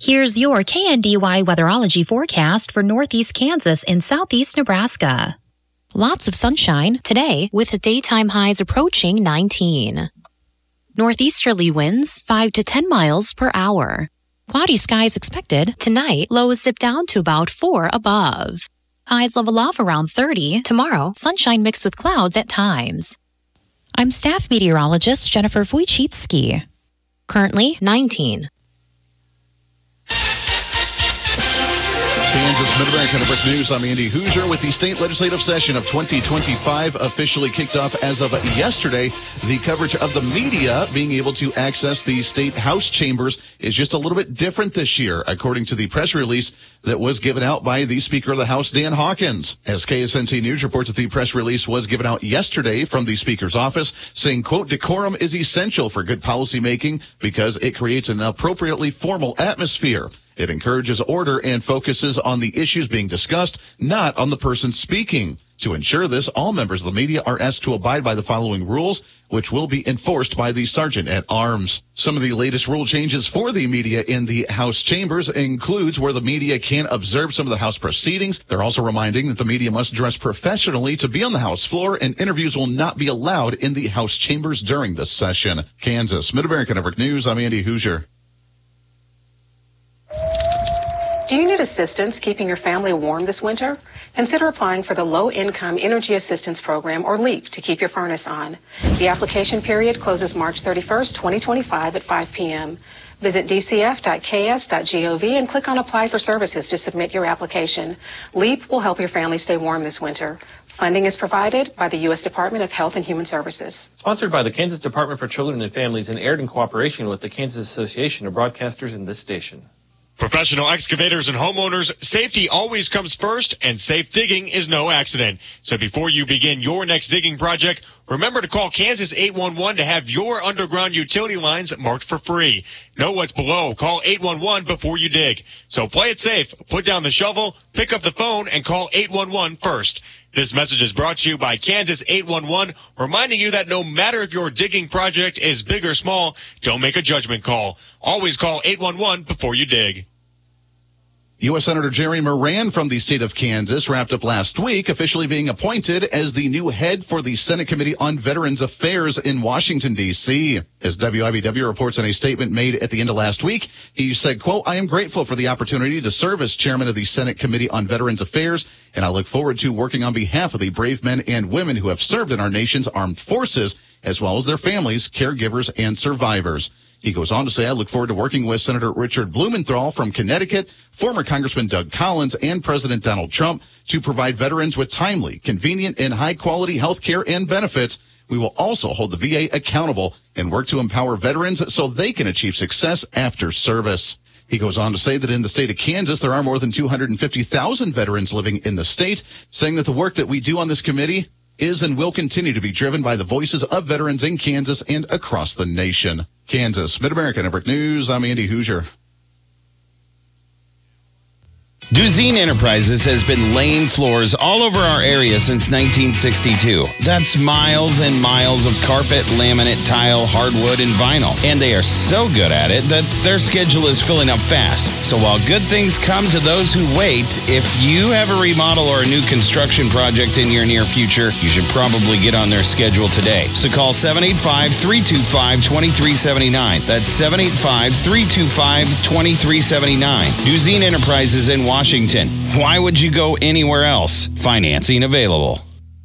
Here's your KNDY weatherology forecast for northeast Kansas and southeast Nebraska. Lots of sunshine today with daytime highs approaching 19. Northeasterly winds 5 to 10 miles per hour. Cloudy skies expected tonight, lows dip down to about 4 above. Highs level off around 30. Tomorrow, sunshine mixed with clouds at times. I'm staff meteorologist Jennifer Wojcicki. Currently 19. Kansas Mid-America Network News. I'm Andy Hoosier with the state legislative session of 2025 officially kicked off as of yesterday. The coverage of the media being able to access the state House chambers is just a little bit different this year, according to the press release that was given out by the Speaker of the House, Dan Hawkins. As KSNC News reports that the press release was given out yesterday from the Speaker's office, saying, quote, decorum is essential for good policymaking because it creates an appropriately formal atmosphere. It encourages order and focuses on the issues being discussed, not on the person speaking. To ensure this, all members of the media are asked to abide by the following rules, which will be enforced by the Sergeant at Arms. Some of the latest rule changes for the media in the House chambers includes where the media can observe some of the House proceedings. They're also reminding that the media must dress professionally to be on the House floor, and interviews will not be allowed in the House chambers during this session. Kansas Mid-America Network News, I'm Andy Hoosier. Do you need assistance keeping your family warm this winter? Consider applying for the Low Income Energy Assistance Program, or LEAP, to keep your furnace on. The application period closes March 31st, 2025 at 5 p.m. Visit dcf.ks.gov and click on Apply for Services to submit your application. LEAP will help your family stay warm this winter. Funding is provided by the U.S. Department of Health and Human Services. Sponsored by the Kansas Department for Children and Families and aired in cooperation with the Kansas Association of Broadcasters and this station. Professional excavators and homeowners, safety always comes first, and safe digging is no accident. So before you begin your next digging project, remember to call Kansas 811 to have your underground utility lines marked for free. Know what's below. Call 811 before you dig. So play it safe. Put down the shovel, pick up the phone, and call 811 first. This message is brought to you by Kansas 811, reminding you that no matter if your digging project is big or small, don't make a judgment call. Always call 811 before you dig. U.S. Senator Jerry Moran from the state of Kansas wrapped up last week, officially being appointed as the new head for the Senate Committee on Veterans Affairs in Washington, D.C. As WIBW reports in a statement made at the end of last week, he said, quote, I am grateful for the opportunity to serve as chairman of the Senate Committee on Veterans Affairs, and I look forward to working on behalf of the brave men and women who have served in our nation's armed forces, as well as their families, caregivers, and survivors. He goes on to say, I look forward to working with Senator Richard Blumenthal from Connecticut, former Congressman Doug Collins, and President Donald Trump to provide veterans with timely, convenient, and high-quality health care and benefits. We will also hold the VA accountable and work to empower veterans so they can achieve success after service. He goes on to say that in the state of Kansas, there are more than 250,000 veterans living in the state, saying that the work that we do on this committee is and will continue to be driven by the voices of veterans in Kansas and across the nation. Kansas Mid-America Network News, I'm Andy Hoosier. Duzine Enterprises has been laying floors all over our area since 1962. That's miles and miles of carpet, laminate, tile, hardwood, and vinyl. And they are so good at it that their schedule is filling up fast. So while good things come to those who wait, if you have a remodel or a new construction project in your near future, you should probably get on their schedule today. So call 785-325-2379. That's 785-325-2379. Duzine Enterprises in Washington. Why would you go anywhere else? Financing available.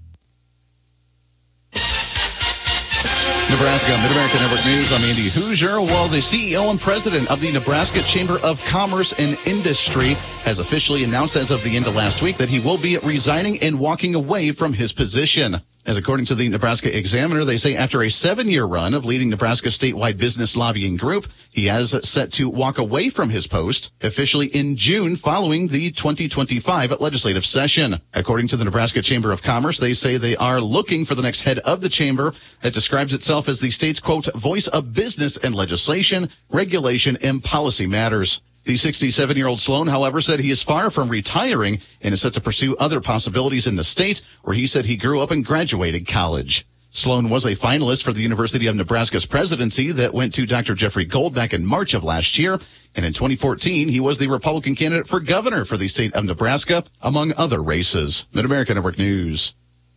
Nebraska Mid-America Network News, I'm Andy Hoosier. Well, the CEO and president of the Nebraska Chamber of Commerce and Industry has officially announced as of the end of last week that he will be resigning and walking away from his position. As according to the Nebraska Examiner, they say after a 7-year run of leading Nebraska's statewide business lobbying group, he has set to walk away from his post officially in June following the 2025 legislative session. According to the Nebraska Chamber of Commerce, they say they are looking for the next head of the chamber that describes itself as the state's, quote, voice of business and legislation, regulation, and policy matters. The 67-year-old Sloan, however, said he is far from retiring and is set to pursue other possibilities in the state where he said he grew up and graduated college. Sloan was a finalist for the University of Nebraska's presidency that went to Dr. Jeffrey Gold back in March of last year. And in 2014, he was the Republican candidate for governor for the state of Nebraska, among other races. Mid-America Network News.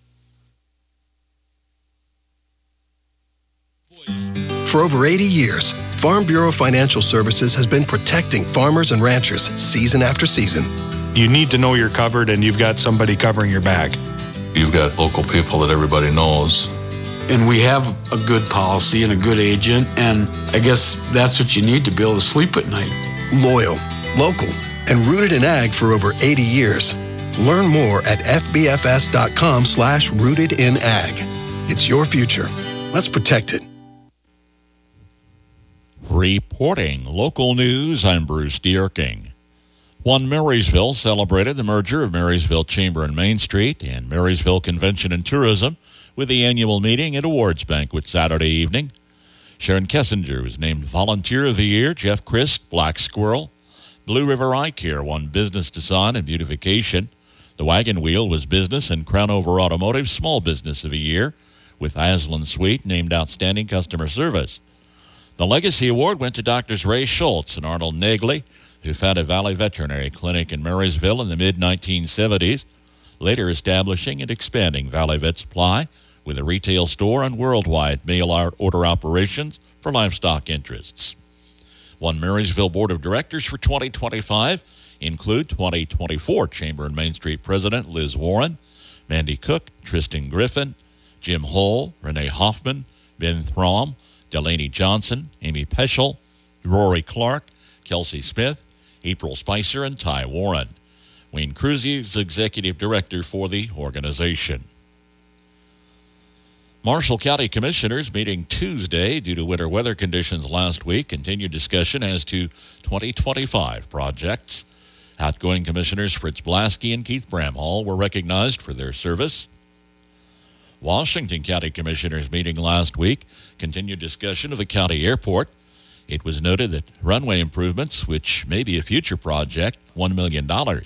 For over 80 years, Farm Bureau Financial Services has been protecting farmers and ranchers season after season. You need to know you're covered and you've got somebody covering your back. You've got local people that everybody knows. And we have a good policy and a good agent, and I guess that's what you need to be able to sleep at night. Loyal, local, and rooted in ag for over 80 years. Learn more at fbfs.com/rootedinag. It's your future. Let's protect it. Reporting local news, I'm Bruce Dierking. One Marysville celebrated the merger of Marysville Chamber and Main Street and Marysville Convention and Tourism with the annual meeting and awards banquet Saturday evening. Sharon Kessinger was named Volunteer of the Year. Jeff Christ, Black Squirrel. Blue River Eye Care won Business Design and Beautification. The Wagon Wheel was Business and Crownover Automotive Small Business of the Year, with Aslan Sweet named Outstanding Customer Service. The Legacy Award went to Drs. Ray Schultz and Arnold Nagley, who founded Valley Veterinary Clinic in Marysville in the mid-1970s, later establishing and expanding Valley Vet Supply with a retail store and worldwide mail order operations for livestock interests. One Marysville Board of Directors for 2025 include 2024 Chamber and Main Street President Liz Warren, Mandy Cook, Tristan Griffin, Jim Hull, Renee Hoffman, Ben Throm, Delaney Johnson, Amy Peschel, Rory Clark, Kelsey Smith, April Spicer, and Ty Warren. Wayne Cruzy is Executive Director for the organization. Marshall County Commissioners meeting Tuesday due to winter weather conditions last week. Continued discussion as to 2025 projects. Outgoing Commissioners Fritz Blasky and Keith Bramhall were recognized for their service. Washington County Commissioners meeting last week. Continued discussion of the county airport. It was noted that runway improvements, which may be a future project, $1 million.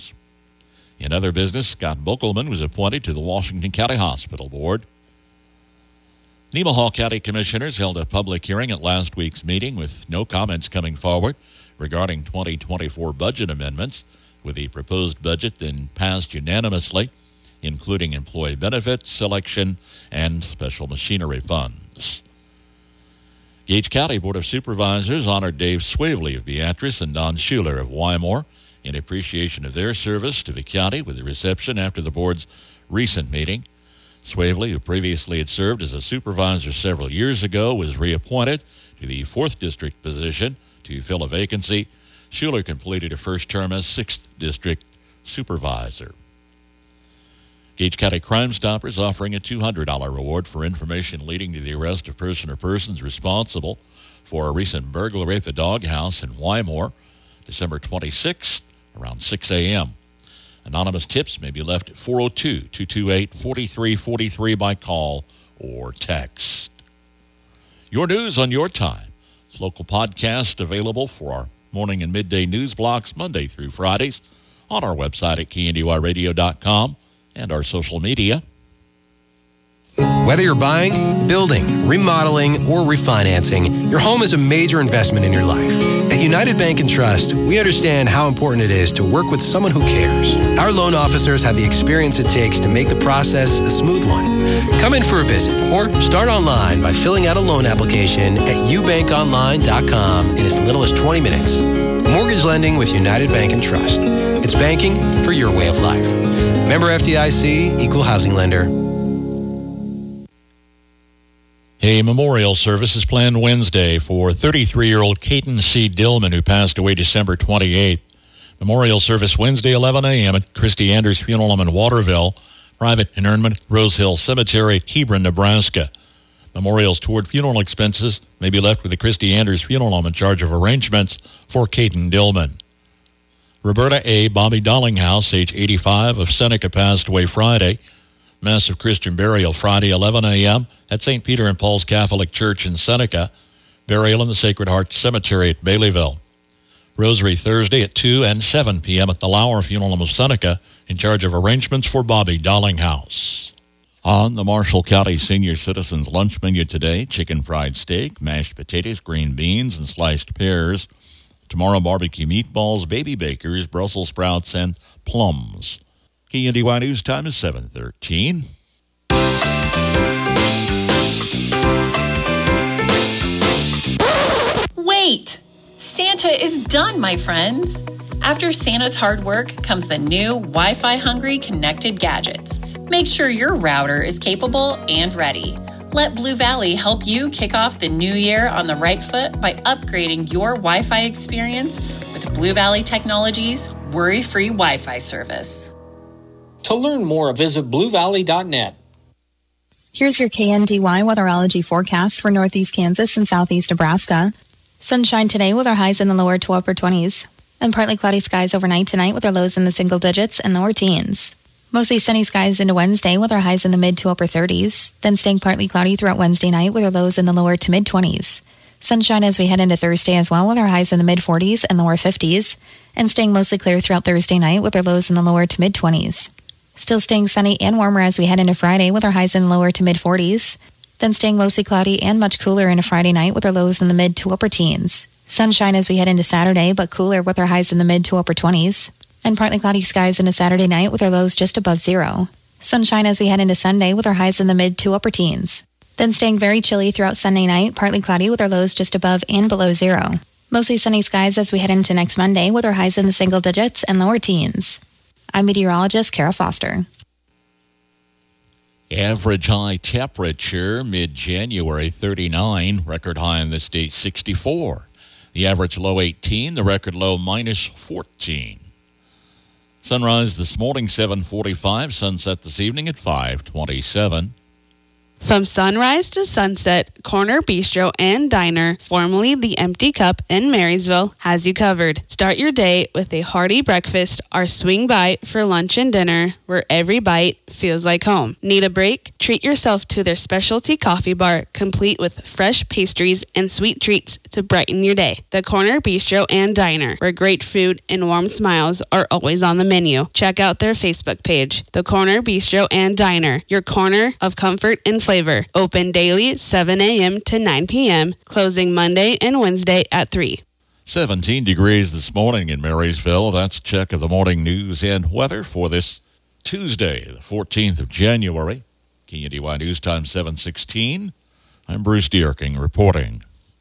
In other business, Scott Bokelman was appointed to the Washington County Hospital Board. Nemaha County Commissioners held a public hearing at last week's meeting with no comments coming forward regarding 2024 budget amendments, with the proposed budget then passed unanimously, including employee benefits, selection, and special machinery funds. Gage County Board of Supervisors honored Dave Swavely of Beatrice and Don Schuler of Wymore in appreciation of their service to the county with a reception after the board's recent meeting. Swavely, who previously had served as a supervisor several years ago, was reappointed to the 4th District position to fill a vacancy. Schuler completed a first term as 6th District supervisor. Gage County Crime Stoppers offering a $200 reward for information leading to the arrest of person or persons responsible for a recent burglary at the Doghouse in Wymore, December 26th, around 6 a.m. Anonymous tips may be left at 402-228-4343 by call or text. Your news on your time. It's local podcast available for our morning and midday news blocks Monday through Fridays on our website at KNDYradio.com and our social media. Whether you're buying, building, remodeling, or refinancing, your home is a major investment in your life. At United Bank and Trust, we understand how important it is to work with someone who cares. Our loan officers have the experience it takes to make the process a smooth one. Come in for a visit or start online by filling out a loan application at ubankonline.com in as little as 20 minutes. Mortgage lending with United Bank and Trust. It's banking for your way of life. Member FDIC, Equal Housing Lender. A memorial service is planned Wednesday for 33-year-old Caden C. Dillman, who passed away December 28th. Memorial service Wednesday, 11 a.m. at Christy Anders Funeral Home in Waterville. Private interment, Rose Hill Cemetery, Hebron, Nebraska. Memorials toward funeral expenses may be left with the Christy Anders Funeral Home in charge of arrangements for Caden Dillman. Roberta A. Bobby Dollinghouse, age 85, of Seneca, passed away Friday. Massive Christian burial Friday, 11 a.m. at St. Peter and Paul's Catholic Church in Seneca. Burial in the Sacred Heart Cemetery at Baileyville. Rosary Thursday at 2 and 7 p.m. at the Lauer Funeral Home of Seneca, in charge of arrangements for Bobby Dollinghouse. On the Marshall County Senior Citizens Lunch Menu today, chicken fried steak, mashed potatoes, green beans, and sliced pears. Tomorrow, barbecue meatballs, baby bakers, Brussels sprouts, and plums. KNDY News time is 7:13. Wait! Santa is done, my friends. After Santa's hard work comes the new Wi-Fi hungry connected gadgets. Make sure your router is capable and ready. Let Blue Valley help you kick off the new year on the right foot by upgrading your Wi-Fi experience with Blue Valley Technologies' worry-free Wi-Fi service. To learn more, visit bluevalley.net. Here's your KNDY weatherology forecast for northeast Kansas and southeast Nebraska. Sunshine today with our highs in the lower to upper 20s. And partly cloudy skies overnight tonight with our lows in the single digits and lower teens. Mostly sunny skies into Wednesday with our highs in the mid to upper 30s. Then staying partly cloudy throughout Wednesday night with our lows in the lower to mid 20s. Sunshine as we head into Thursday as well with our highs in the mid 40s and lower 50s. And staying mostly clear throughout Thursday night with our lows in the lower to mid 20s. Still staying sunny and warmer as we head into Friday with our highs in the lower to mid 40s. Then staying mostly cloudy and much cooler into Friday night with our lows in the mid to upper teens. Sunshine as we head into Saturday, but cooler with our highs in the mid to upper 20s. And partly cloudy skies into Saturday night with our lows just above zero. Sunshine as we head into Sunday with our highs in the mid to upper teens. Then staying very chilly throughout Sunday night, partly cloudy with our lows just above and below zero. Mostly sunny skies as we head into next Monday with our highs in the single digits and lower teens. I'm meteorologist Kara Foster. Average high temperature mid-January 39, record high in the state 64. The average low 18, the record low minus 14. Sunrise this morning 7:45, sunset this evening at 5:27. From sunrise to sunset, Corner Bistro and Diner, formerly the Empty Cup in Marysville, has you covered. Start your day with a hearty breakfast or swing by for lunch and dinner, where every bite feels like home. Need a break? Treat yourself to their specialty coffee bar, complete with fresh pastries and sweet treats to brighten your day. The Corner Bistro and Diner, where great food and warm smiles are always on the menu. Check out their Facebook page, The Corner Bistro and Diner, your corner of comfort and flavor. Open daily 7 a.m. to 9 p.m., closing Monday and Wednesday at 3. 17 degrees this morning in Marysville. That's a check of the morning news and weather for this Tuesday, the 14th of January. KNDY News Time 7:16. I'm Bruce Dierking reporting.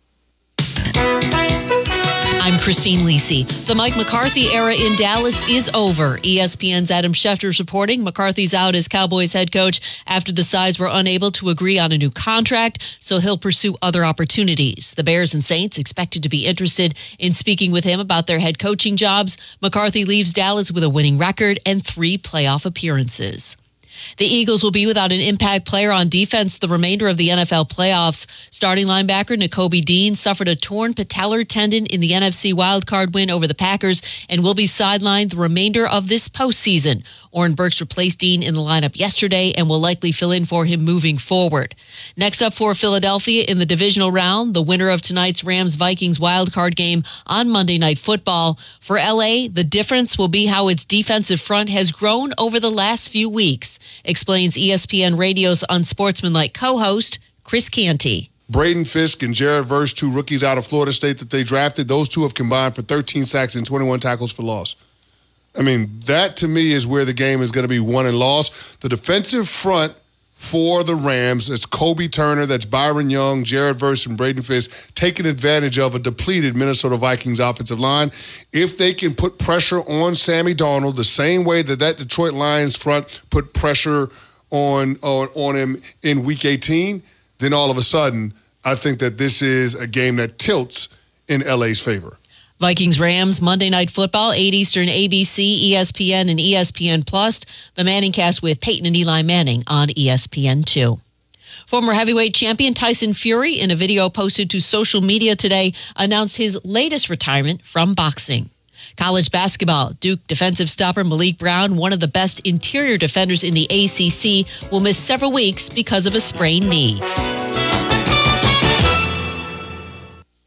I'm Christine Lisi. The Mike McCarthy era in Dallas is over. ESPN's Adam Schefter is reporting McCarthy's out as Cowboys head coach after the sides were unable to agree on a new contract, so he'll pursue other opportunities. The Bears and Saints expected to be interested in speaking with him about their head coaching jobs. McCarthy leaves Dallas with a winning record and 3 playoff appearances. The Eagles will be without an impact player on defense the remainder of the NFL playoffs. Starting linebacker Nakobe Dean suffered a torn patellar tendon in the NFC wildcard win over the Packers and will be sidelined the remainder of this postseason. Oren Burks replaced Dean in the lineup yesterday and will likely fill in for him moving forward. Next up for Philadelphia in the divisional round, the winner of tonight's Rams-Vikings wildcard game on Monday Night Football. For LA, the difference will be how its defensive front has grown over the last few weeks, explains ESPN Radio's unsportsmanlike co-host, Chris Canty. Braden Fisk and Jared Verse, 2 rookies out of Florida State that they drafted, those 2 have combined for 13 sacks and 21 tackles for loss. I mean, that to me is where the game is going to be won and lost. The defensive front for the Rams, it's Kobe Turner, that's Byron Young, Jared Verse, and Braden Fisk, taking advantage of a depleted Minnesota Vikings offensive line. If they can put pressure on Sammy Darnold the same way that Detroit Lions front put pressure on him in Week 18, then all of a sudden, I think that this is a game that tilts in LA's favor. Vikings-Rams, Monday Night Football, 8 Eastern, ABC, ESPN, and ESPN Plus. The Manning Cast with Peyton and Eli Manning on ESPN2. Former heavyweight champion Tyson Fury, in a video posted to social media today, announced his latest retirement from boxing. College basketball, Duke defensive stopper Malik Brown, one of the best interior defenders in the ACC, will miss several weeks because of a sprained knee.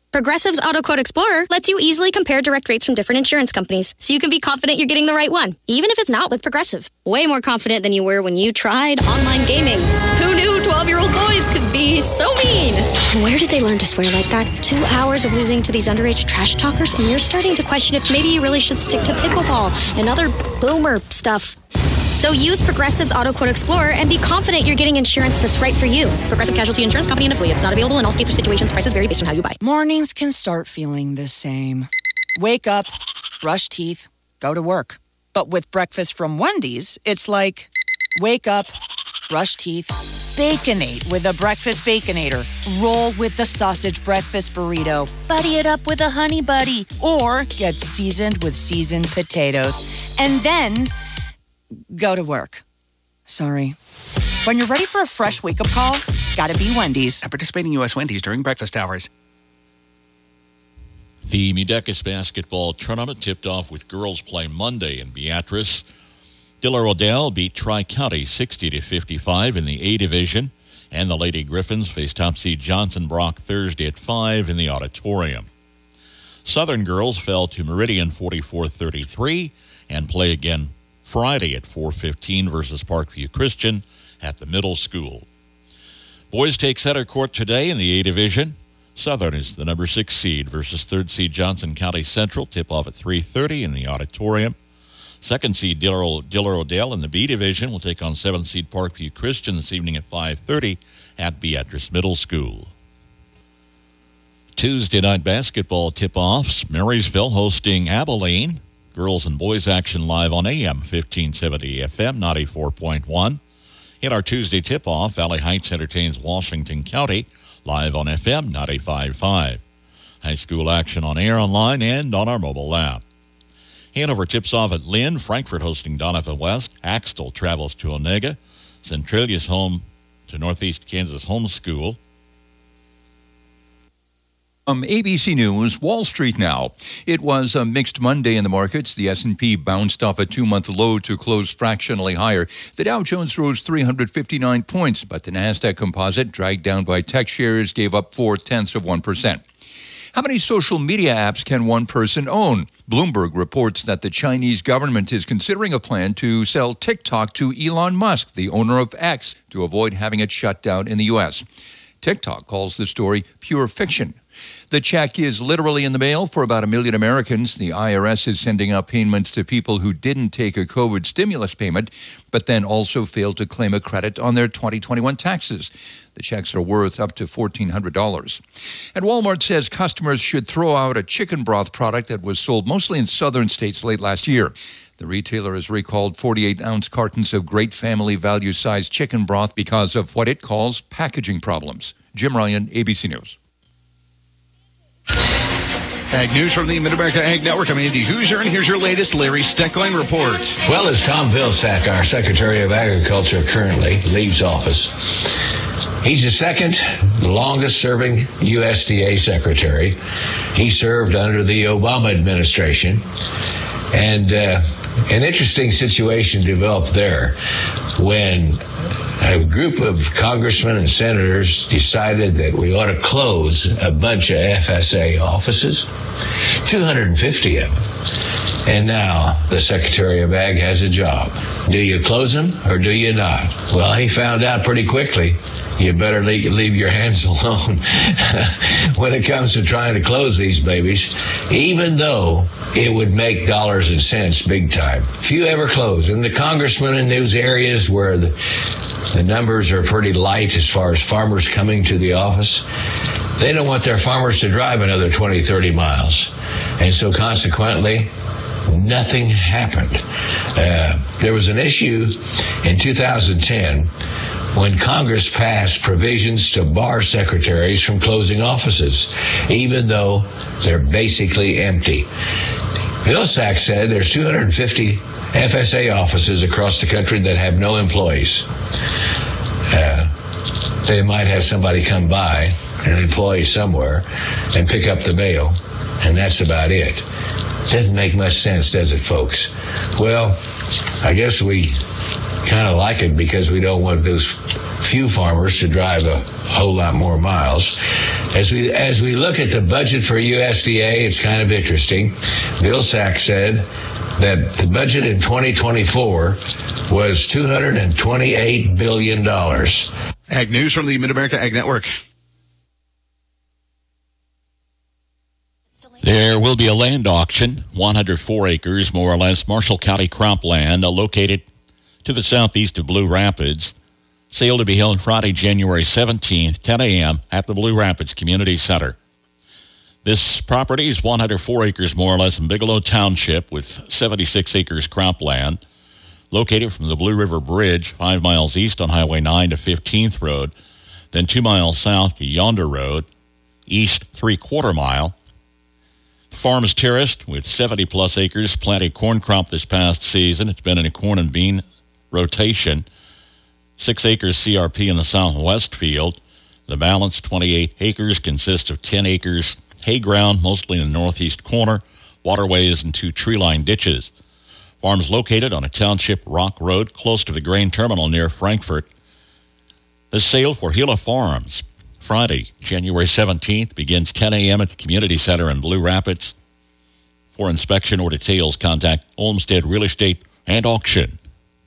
Progressive's Auto Quote Explorer lets you easily compare direct rates from different insurance companies, so you can be confident you're getting the right one, even if it's not with Progressive. Way more confident than you were when you tried online gaming. Who knew 12-year-old boys could be so mean? And where did they learn to swear like that? 2 hours of losing to these underage trash talkers, and you're starting to question if maybe you really should stick to pickleball and other boomer stuff. So use Progressive's Auto Quote Explorer and be confident you're getting insurance that's right for you. Progressive Casualty Insurance Company and affiliates. Not available in all states or situations. Prices vary based on how you buy. Mornings can start feeling the same. Wake up, brush teeth, go to work. But with breakfast from Wendy's, it's like, wake up, brush teeth, Baconate with a breakfast Baconator. Roll with the sausage breakfast burrito. Buddy it up with a honey buddy. Or get seasoned with seasoned potatoes. And then go to work. Sorry. When you're ready for a fresh wake-up call, gotta be Wendy's. At participating U.S. Wendy's during breakfast hours. The Mudecas basketball tournament tipped off with girls play Monday in Beatrice. Diller Odell beat Tri-County 60-55 in the A Division, and the Lady Griffins face top seed Johnson Brock Thursday at 5 in the auditorium. Southern girls fell to Meridian 44-33 and play again Friday at 4:15 versus Parkview Christian at the middle school. Boys take center court today in the A Division. Southern is the number 6 seed versus 3rd seed Johnson County Central. Tip-off at 3:30 in the auditorium. 2nd seed Diller Odell in the B Division will take on 7th seed Parkview Christian this evening at 5:30 at Beatrice Middle School. Tuesday night basketball tip-offs. Marysville hosting Abilene. Girls and boys action live on AM 1570 FM 94.1. In our Tuesday tip-off, Valley Heights entertains Washington County live on FM 95.5. High school action on air, online, and on our mobile app. Hanover tips off at Lynn. Frankfort hosting Donovan West. Axtell travels to Onega. Centralia's home to Northeast Kansas Homeschool. ABC News, Wall Street now. It was a mixed Monday in the markets. The S&P bounced off a 2-month low to close fractionally higher. The Dow Jones rose 359 points, but the Nasdaq Composite, dragged down by tech shares, gave up 0.4%. How many social media apps can one person own? Bloomberg reports that the Chinese government is considering a plan to sell TikTok to Elon Musk, the owner of X, to avoid having it shut down in the U.S. TikTok calls the story pure fiction. The check is literally in the mail for about 1 million Americans. The IRS is sending out payments to people who didn't take a COVID stimulus payment, but then also failed to claim a credit on their 2021 taxes. The checks are worth up to $1,400. And Walmart says customers should throw out a chicken broth product that was sold mostly in southern states late last year. The retailer has recalled 48-ounce cartons of great family value-sized chicken broth because of what it calls packaging problems. Jim Ryan, ABC News. Ag News from the Mid-America Ag Network. I'm Andy Hoosier, and here's your latest Larry Steckline report. Well, as Tom Vilsack, our Secretary of Agriculture, currently leaves office, he's the second longest-serving USDA secretary. He served under the Obama administration, and an interesting situation developed there when a group of congressmen and senators decided that we ought to close a bunch of FSA offices, 250 of them. And now the Secretary of Ag has a job. Do you close them or do you not? Well, he found out pretty quickly. You better leave your hands alone when it comes to trying to close these babies, even though it would make dollars and cents big time. If you ever close, and the congressmen in those areas where the numbers are pretty light as far as farmers coming to the office, they don't want their farmers to drive another 20, 30 miles. And so consequently, nothing happened. There was an issue in 2010 when Congress passed provisions to bar secretaries from closing offices, even though they're basically empty. Vilsack said there's 250 FSA offices across the country that have no employees. They might have somebody come by, an employee somewhere, and pick up the mail, and that's about it. Doesn't make much sense, does it, folks? Well, I guess we kind of like it because we don't want those few farmers to drive a whole lot more miles. As we look at the budget for USDA, it's kind of interesting. Bill Sack said that the budget in 2024 was $228 billion. Ag News from the Mid-America Ag Network. There will be a land auction, 104 acres, more or less, Marshall County cropland, located to the southeast of Blue Rapids. Sale to be held Friday, January 17th, 10 a.m. at the Blue Rapids Community Center. This property is 104 acres, more or less, in Bigelow Township with 76 acres cropland, located from the Blue River Bridge, 5 miles east on Highway 9 to 15th Road, then 2 miles south to Yonder Road, east 3/4 mile. The farm is terraced with 70-plus acres, planted corn crop this past season. It's been in a corn and bean rotation. 6 acres CRP in the southwest field. The balance, 28 acres, consists of 10 acres hay ground, mostly in the northeast corner, waterways, and 2 tree-lined ditches. Farm is located on a township rock road close to the grain terminal near Frankfort. The sale for Gila Farms, Friday, January 17th, begins 10 a.m. at the Community Center in Blue Rapids. For inspection or details, contact Olmsted Real Estate and Auction.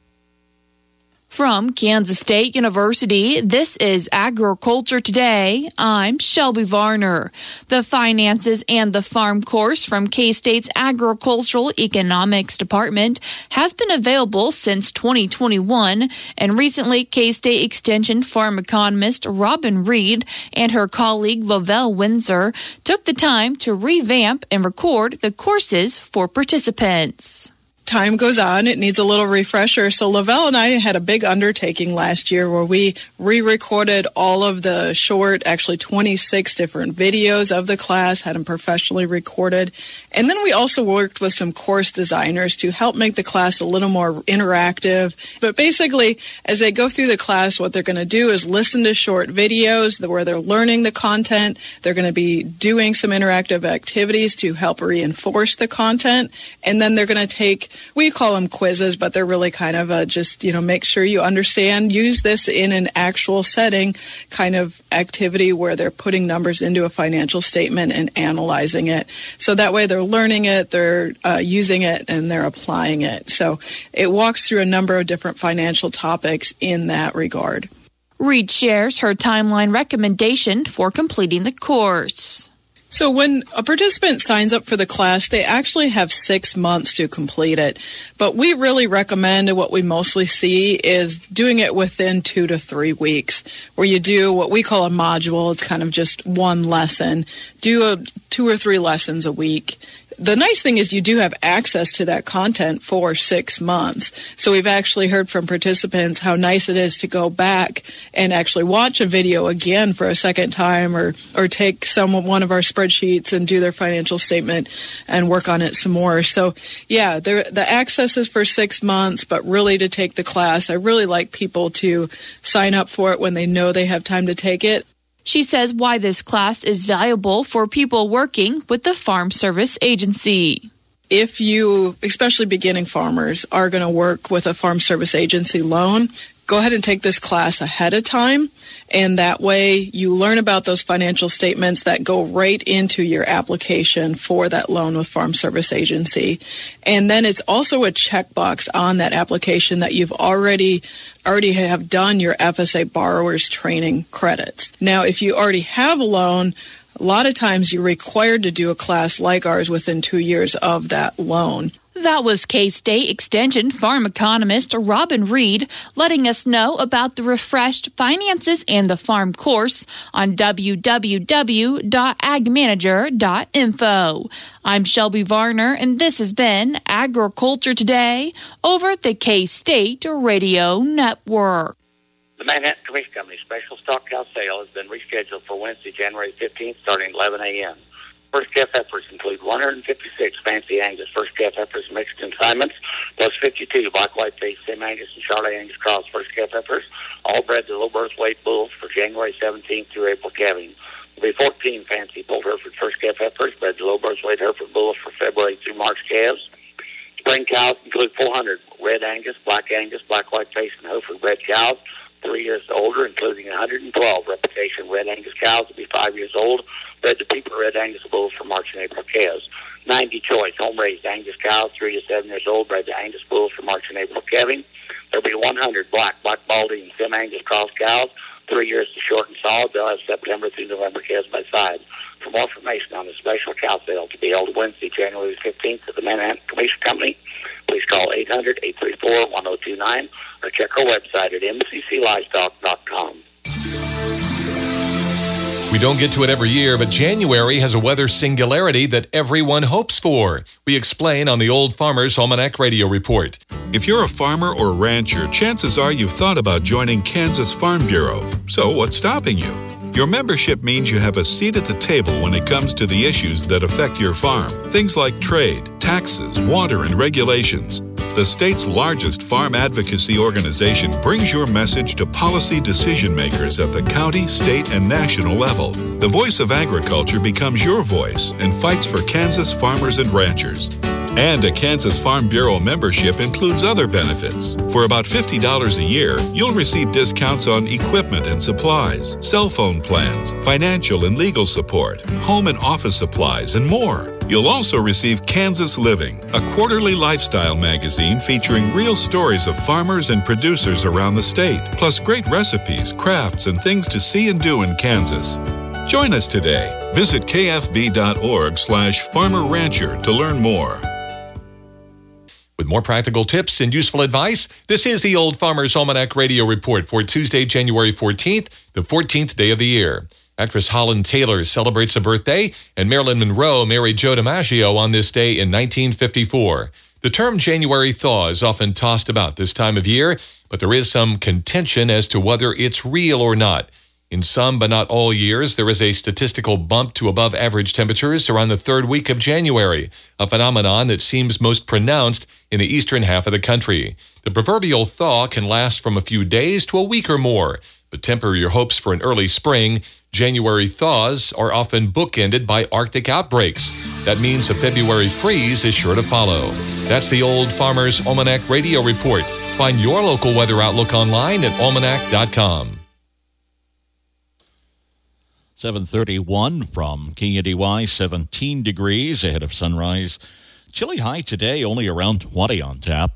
From Kansas State University, this is Agriculture Today. I'm Shelby Varner. The Finances and the Farm course from K-State's Agricultural Economics Department has been available since 2021, and recently K-State Extension farm economist Robin Reed and her colleague Lavelle Windsor took the time to revamp and record the courses for participants. Time goes on, it needs a little refresher. So Lavelle and I had a big undertaking last year where we re-recorded all of the short, actually 26 different videos of the class, had them professionally recorded. And then we also worked with some course designers to help make the class a little more interactive. But basically, as they go through the class, what they're going to do is listen to short videos where they're learning the content. They're going to be doing some interactive activities to help reinforce the content. And then they're going to take, we call them quizzes, but they're really kind of just, make sure you understand, use this in an actual setting kind of activity where they're putting numbers into a financial statement and analyzing it. So that way they're learning it, they're using it, and they're applying it. So it walks through a number of different financial topics in that regard. Reed shares her timeline recommendation for completing the course. So when a participant signs up for the class, they actually have 6 months to complete it. But we really recommend, and what we mostly see, is doing it within 2 to 3 weeks, where you do what we call a module. It's kind of just one lesson. Do 2 or 3 lessons a week. The nice thing is you do have access to that content for 6 months. So we've actually heard from participants how nice it is to go back and actually watch a video again for a second time, or take one of our spreadsheets and do their financial statement and work on it some more. So yeah, the access is for 6 months, but really to take the class, I really like people to sign up for it when they know they have time to take it. She says why this class is valuable for people working with the Farm Service Agency. If you, especially beginning farmers, are going to work with a Farm Service Agency loan, go ahead and take this class ahead of time, and that way you learn about those financial statements that go right into your application for that loan with Farm Service Agency. And then it's also a checkbox on that application that you've already have done your FSA borrowers training credits. Now, if you already have a loan, a lot of times you're required to do a class like ours within 2 years of that loan. That was K-State Extension farm economist Robin Reed letting us know about the refreshed Finances and the Farm course on www.agmanager.info. I'm Shelby Varner, and this has been Agriculture Today over at the K-State Radio Network. The Manhattan Commission Company special stock cow sale has been rescheduled for Wednesday, January 15th, starting at 11 a.m. First calf heifers include 156 fancy Angus first calf heifers mixed consignments, plus 52 black white face semi-Angus and Charlotte Angus cross first calf heifers, all bred to low birth weight bulls for January 17th through April calving. There will be 14 fancy bull Hereford first calf heifers bred to low birth weight Hereford bulls for February through March calves. Spring cows include 400 red Angus, black white face, and Hereford bred cows, 3 years older, including 112 reputation Red Angus cows will be 5 years old, bred to Peeper Red Angus bulls for March and April calves. 90 choice home-raised Angus cows, 3 to 7 years old, bred to Angus bulls for March and April calving. There'll be 100 black baldy, and Sim-Angus cross cows, 3 years to short and solid. They'll have September through November calves by side. For more information on the special cow sale to be held Wednesday, January 15th at the Manhattan Commission Company, please call 800-834-1029 or check our website at mcclivestock.com. We don't get to it every year, but January has a weather singularity that everyone hopes for. We explain on the Old Farmer's Almanac Radio Report. If you're a farmer or rancher, chances are you've thought about joining Kansas Farm Bureau. So what's stopping you? Your membership means you have a seat at the table when it comes to the issues that affect your farm. Things like trade, taxes, water, and regulations. The state's largest farm advocacy organization brings your message to policy decision makers at the county, state, and national level. The voice of agriculture becomes your voice and fights for Kansas farmers and ranchers. And a Kansas Farm Bureau membership includes other benefits. For about $50 a year, you'll receive discounts on equipment and supplies, cell phone plans, financial and legal support, home and office supplies, and more. You'll also receive Kansas Living, a quarterly lifestyle magazine featuring real stories of farmers and producers around the state, plus great recipes, crafts, and things to see and do in Kansas. Join us today. Visit kfb.org/farmerrancher to learn more. With more practical tips and useful advice, this is the Old Farmer's Almanac Radio Report for Tuesday, January 14th, the 14th day of the year. Actress Holland Taylor celebrates a birthday, and Marilyn Monroe married Joe DiMaggio on this day in 1954. The term January thaw is often tossed about this time of year, but there is some contention as to whether it's real or not. In some, but not all years, there is a statistical bump to above average temperatures around the third week of January, a phenomenon that seems most pronounced in the eastern half of the country. The proverbial thaw can last from a few days to a week or more, but temper your hopes for an early spring. January thaws are often bookended by Arctic outbreaks. That means a February freeze is sure to follow. That's the Old Farmer's Almanac Radio Report. Find your local weather outlook online at almanac.com. 7:31 from KNDY, 17 degrees ahead of sunrise. Chilly high today, only around 20 on tap.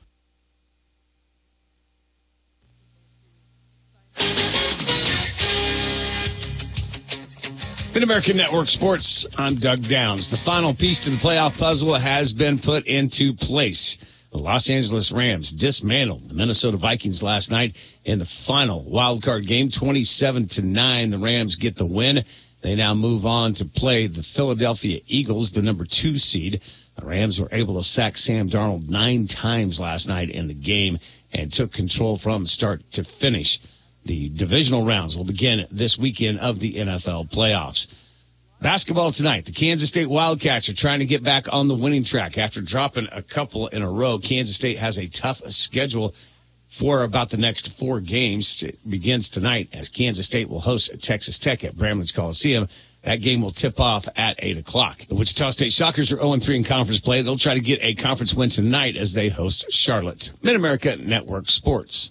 Mid-American Network Sports, I'm Doug Downs. The final piece to the playoff puzzle has been put into place. The Los Angeles Rams dismantled the Minnesota Vikings last night in the final wildcard game, 27-9. The Rams get the win. They now move on to play the Philadelphia Eagles, the number 2 seed. The Rams were able to sack Sam Darnold 9 times last night in the game and took control from start to finish. The divisional rounds will begin this weekend of the NFL playoffs. Basketball tonight. The Kansas State Wildcats are trying to get back on the winning track after dropping a couple in a row. Kansas State has a tough schedule for about the next 4 games. It begins tonight as Kansas State will host Texas Tech at Bramlage Coliseum. That game will tip off at 8 o'clock. The Wichita State Shockers are 0-3 in conference play. They'll try to get a conference win tonight as they host Charlotte. Mid-America Network Sports.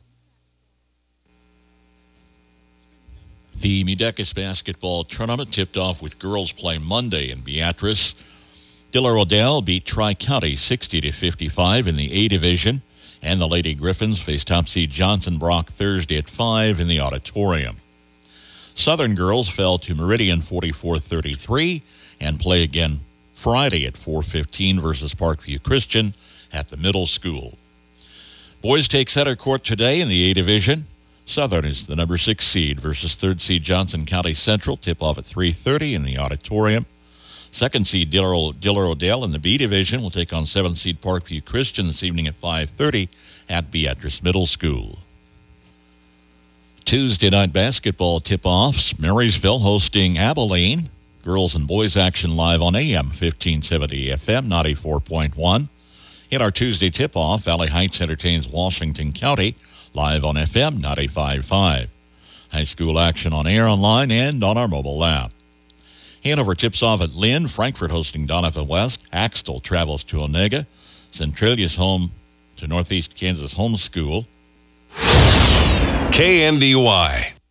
The Mudecas basketball tournament tipped off with girls play Monday in Beatrice. Diller Odell beat Tri-County 60-55 in the A division, and the Lady Griffins faced top seed Johnson Brock Thursday at 5 in the auditorium. Southern girls fell to Meridian 44-33 and play again Friday at 4:15 versus Parkview Christian at the middle school. Boys take center court today in the A division. Southern is the number 6 seed versus 3rd seed Johnson County Central. Tip-off at 3:30 in the auditorium. 2nd seed Diller Odell in the B division will take on 7th seed Parkview Christian this evening at 5:30 at Beatrice Middle School. Tuesday night basketball tip-offs. Marysville hosting Abilene. Girls and boys action live on AM 1570 FM 94.1. In our Tuesday tip-off, Valley Heights entertains Washington County live on FM 95.5. High school action on air, online, and on our mobile app. Hanover tips off at Lynn. Frankfort hosting Donovan West. Axtell travels to Onega. Centralia's home to Northeast Kansas Homeschool. KNDY.